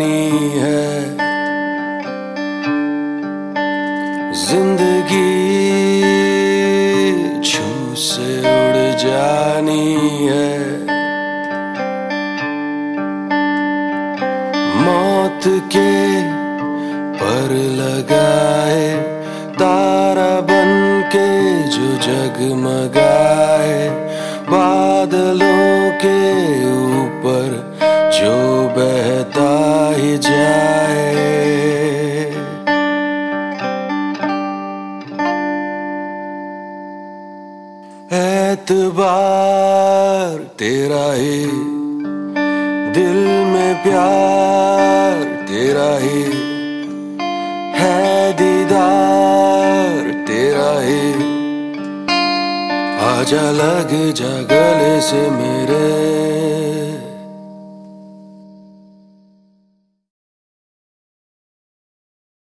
जानी है। जिंदगी छू से उड़ जानी है। मौत के पर लगाए तारा बन के जो जगमगाए, बादलों के ऊपर जो बहता ही जाए। एतबार तेरा ही, दिल में प्यार तेरा ही है, दीदार तेरा ही। आजा लग जा गले से मेरे,